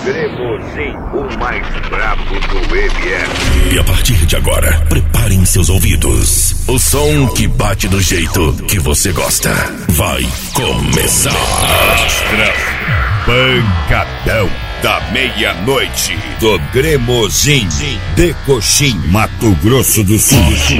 Cremosinho, o mais brabo do MS. E a partir de agora, preparem seus ouvidos. O som que bate do jeito que você gosta. Vai começar. Astral Pancadão da meia-noite do Cremosinho de Coxim, Mato Grosso do Sul.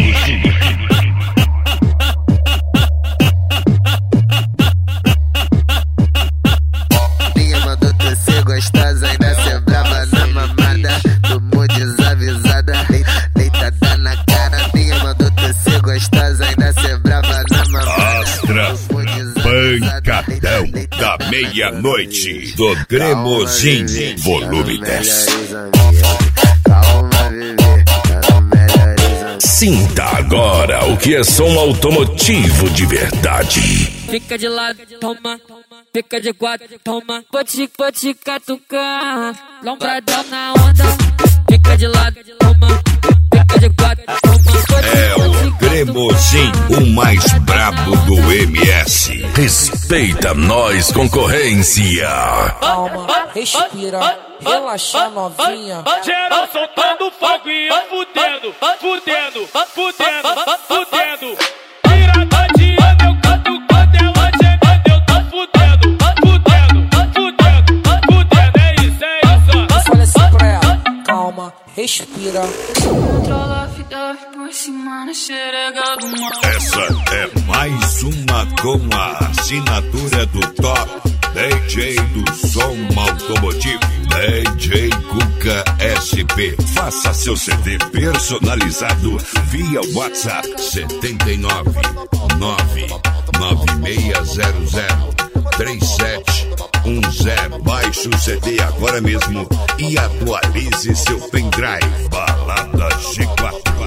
Gostosa, ainda cê brava na mamada. Tomou desavisada, deitada na cara. Minha mandou ser gostosa, ainda cê brava na mamada. Astral Pancadão da meia-noite do Cremosinho, volume 10. Calma, bebê, não melhoriza. Sinta agora o que é som automotivo de verdade. Fica de lado, toma. Fica de quatro, toma. Vou te catucar. Lombradão na onda. Fica de lado, toma. Fica de quatro, toma. É o Cremosinho, o mais brabo do MS. Respeita nós, concorrência. Calma, respira, relaxa novinha. Geral soltando fogo e eu fudendo. Tirador de onda, eu canto quando ela gemendo, eu tô fudendo. É isso ó. Fala assim pra ela, calma, respira. Controla a fita por cima na xerega do mal. Essa é mais uma com a assinatura do top DJ do som automotivo, DJ Cuca SP. Faça seu CD personalizado via WhatsApp 79 99600 3710. Baixe o CD agora mesmo e atualize seu pendrive. Balada G4.